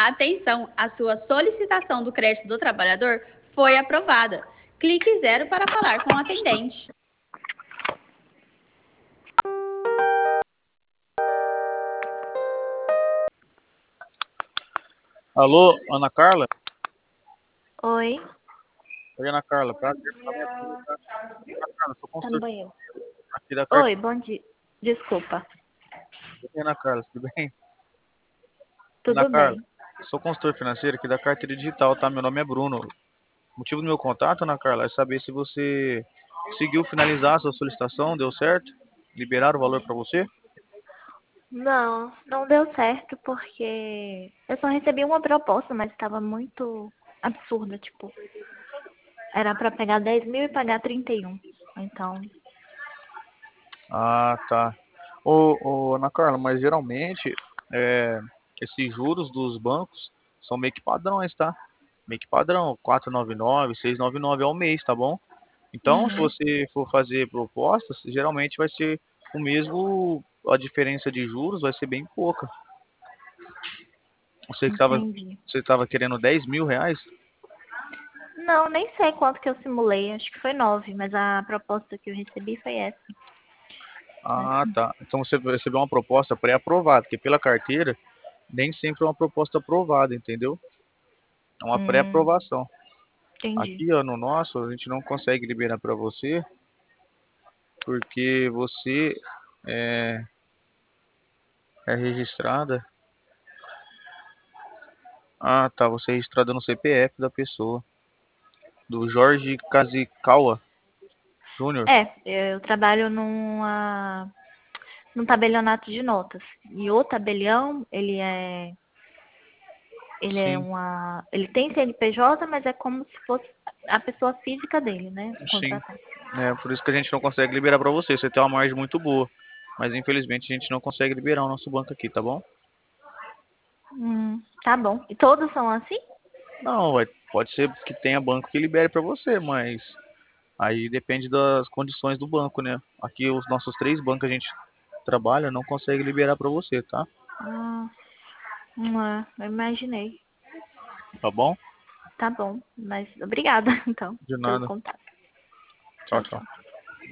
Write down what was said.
Atenção, a sua solicitação do crédito do trabalhador foi aprovada. Clique 0 para falar com o atendente. Alô, Ana Carla? Oi, Oi, Ana Carla. Prazer falar contigo, tá? Ana Carla, sou tá no consultor banheiro. aqui da Oi, carteira. bom dia. Desculpa. Oi, Ana Carla, tudo bem? Ana Tudo Carla, bem? sou consultor financeiro aqui da carteira digital, tá? Meu nome é Bruno. O motivo do meu contato, Ana Carla, é saber se você conseguiu finalizar a sua solicitação, deu certo? Liberaram o valor para você? Não, não deu certo porque eu só recebi uma proposta, mas estava muito absurda, tipo, era para pegar 10 mil e pagar 31. Então, Ah, tá. Ana Carla, mas geralmente esses juros dos bancos são meio que padrões, tá? Meio que padrão, 499, 699 ao mês, tá bom? Então, se uhum, você for fazer propostas, geralmente vai ser o mesmo, a diferença de juros vai ser bem pouca. Você que estava, entendi. você estava querendo 10 mil reais? Não, nem sei quanto que eu simulei, acho que foi 9, mas a proposta que eu recebi foi essa. Ah, tá. Então você recebeu uma proposta pré-aprovada, porque pela carteira nem sempre é uma proposta aprovada, entendeu? É uma Hum, pré-aprovação. entendi. Aqui, ó, no nosso, a gente não consegue liberar para você, porque você é, é registrada. Ah, tá. Você é registrada no CPF da pessoa, do Jorge Kazikawa Júnior. Eu trabalho num tabelionato de notas. E o tabelião, Sim, ele tem CNPJ, mas é como se fosse a pessoa física dele, né? sim. Contratar. É por isso que a gente não consegue liberar para você. Você tem uma margem muito boa, mas infelizmente a gente não consegue liberar o nosso banco aqui, tá bom? Tá bom. E todos são assim? Não, pode ser que tenha banco que libere para você, mas aí depende das condições do banco, né? Aqui os nossos três bancos que a gente trabalha não consegue liberar para você, tá? Ah, eu imaginei. Tá bom? Tá bom. Mas obrigada, então, De pelo nada. contato. Tchau, Tchau, tchau. tchau.